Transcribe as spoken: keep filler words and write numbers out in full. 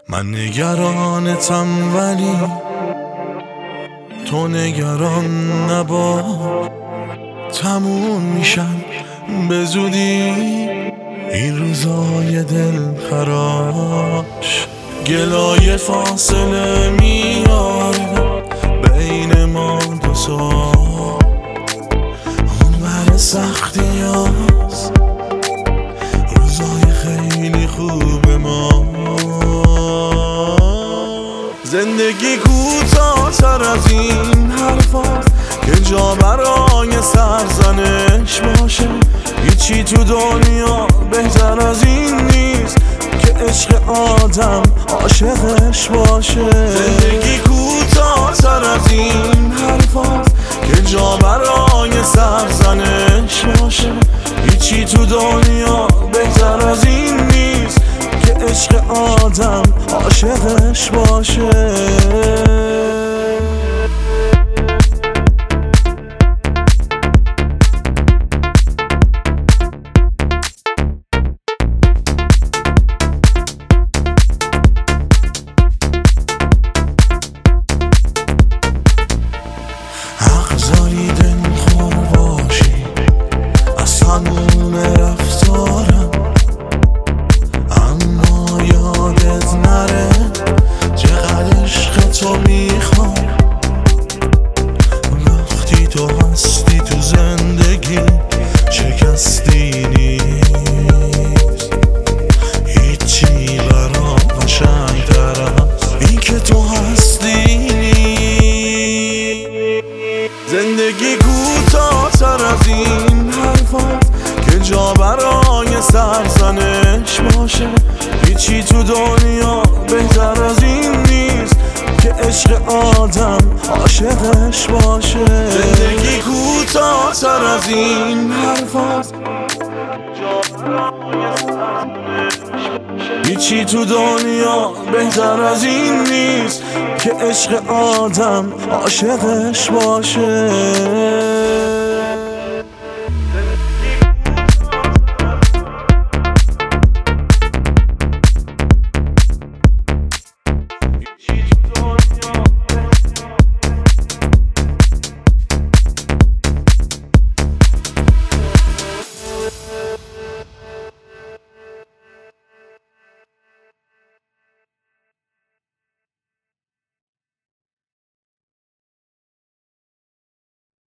من نگرانتم ولی تو نگران نباش، تموم میشن به زودی این روزای دل خراش. گلای فاصله میاره بین ما دو سال، اون بر سختی هست روزای خیلی خوب ما. زندگی کوتاه‌تر از این حرفاست که جا برای سرزنش باشه. هیچی تو دنیا بهتر از این نیست که عشق آدم عاشقش باشه. زندگی کوتاه‌تر از این حرفاست که جا برای سرزنش باشه. هیچی تو دنیا بهتر از این نیست که عشق آدم عاشقش باشه. اغزاری دلخور باشی از تموم رفتارم، اما یادت نره چقدر عشق تو میخوام. وقتی تو هستی تو زندگی شکستی نیست، هیچی برام قشنگ‌تر از این که تو هستی نیست. زندگی کوتاه‌تر از این حرفاست که جا برای سرزنش باشه. هیچی تو دنیا بهتر از این نیست که عشق آدم عاشقش باشه. زندگی کوتاه‌تر از این حرفاست، هیچی تو دنیا بهتر از این نیست که عشق آدم عاشقش باشه.